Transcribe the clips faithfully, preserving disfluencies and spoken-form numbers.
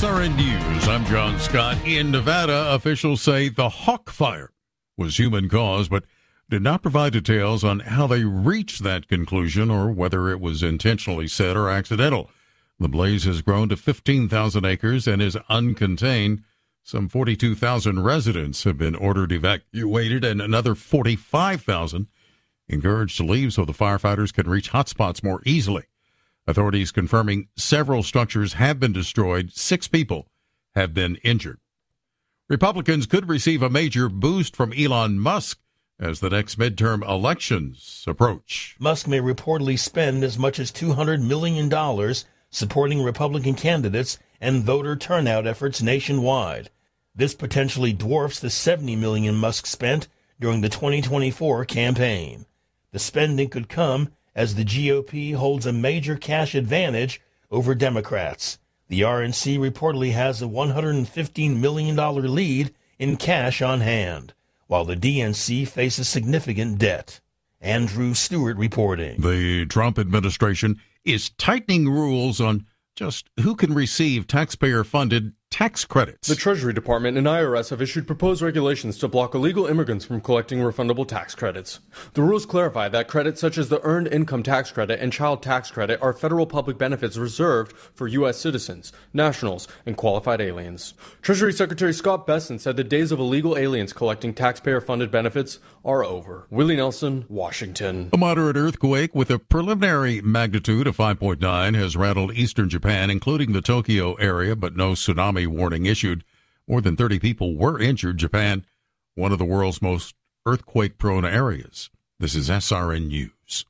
S R N News, I'm John Scott. In Nevada, officials say the Hawk Fire was human-caused, but did not provide details on how they reached that conclusion or whether it was intentionally set or accidental. The blaze has grown to fifteen thousand acres and is uncontained. Some forty-two thousand residents have been ordered evacuated, and another forty-five thousand encouraged to leave so the firefighters can reach hotspots more easily. Authorities confirming several structures have been destroyed. Six people have been injured. Republicans could receive a major boost from Elon Musk as the next midterm elections approach. Musk may reportedly spend as much as two hundred million dollars supporting Republican candidates and voter turnout efforts nationwide. This potentially dwarfs the seventy million dollars Musk spent during the twenty twenty-four campaign. The spending could come as the G O P holds a major cash advantage over Democrats. The R N C reportedly has a one hundred fifteen million dollars lead in cash on hand, while the D N C faces significant debt. Andrew Stewart reporting. The Trump administration is tightening rules on just who can receive taxpayer-funded tax credits. The Treasury Department and I R S have issued proposed regulations to block illegal immigrants from collecting refundable tax credits. The rules clarify that credits such as the Earned Income Tax Credit and Child Tax Credit are federal public benefits reserved for U S citizens, nationals, and qualified aliens. Treasury Secretary Scott Bessent said the days of illegal aliens collecting taxpayer-funded benefits are over. Willie Nelson, Washington. A moderate earthquake with a preliminary magnitude of five point nine has rattled eastern Japan, including the Tokyo area, but no tsunami warning issued. More than thirty people were injured. Japan, one of the world's most earthquake-prone areas. This is S R N News.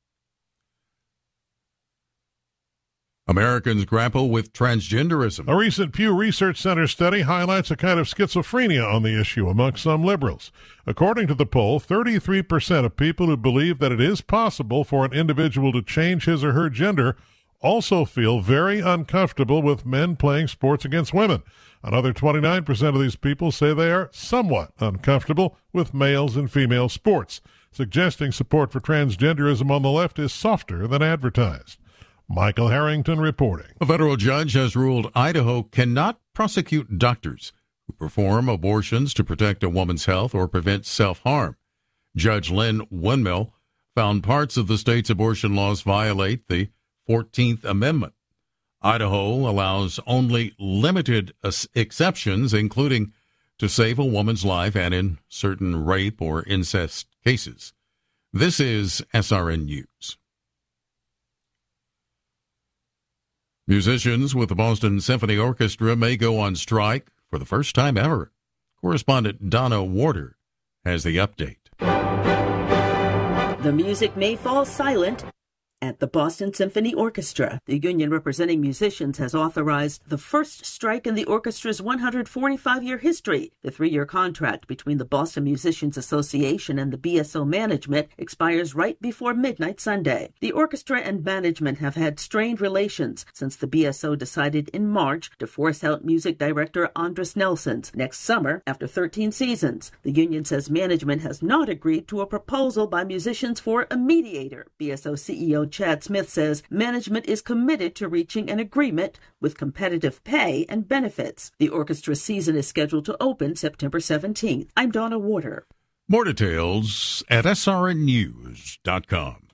Americans grapple with transgenderism. A recent Pew Research Center study highlights a kind of schizophrenia on the issue among some liberals. According to the poll, thirty-three percent of people who believe that it is possible for an individual to change his or her gender also feel very uncomfortable with men playing sports against women. Another twenty-nine percent of these people say they are somewhat uncomfortable with males and female sports, suggesting support for transgenderism on the left is softer than advertised. Michael Harrington reporting. A federal judge has ruled Idaho cannot prosecute doctors who perform abortions to protect a woman's health or prevent self-harm. Judge Lynn Windmill found parts of the state's abortion laws violate the fourteenth Amendment. Idaho allows only limited exceptions, including to save a woman's life and in certain rape or incest cases. This is S R N News. Musicians with the Boston Symphony Orchestra may go on strike for the first time ever. Correspondent Donna Warder has the update. The music may fall silent at the Boston Symphony Orchestra. The union representing musicians has authorized the first strike in the orchestra's one hundred forty-five year history. The three-year contract between the Boston Musicians Association and the B S O management expires right before midnight Sunday. The orchestra and management have had strained relations since the B S O decided in March to force out music director Andris Nelsons next summer after thirteen seasons. The union says management has not agreed to a proposal by musicians for a mediator. B S O C E O Chad Smith says management is committed to reaching an agreement with competitive pay and benefits. The orchestra season is scheduled to open September seventeenth. I'm Donna Warder. More details at S R N news dot com.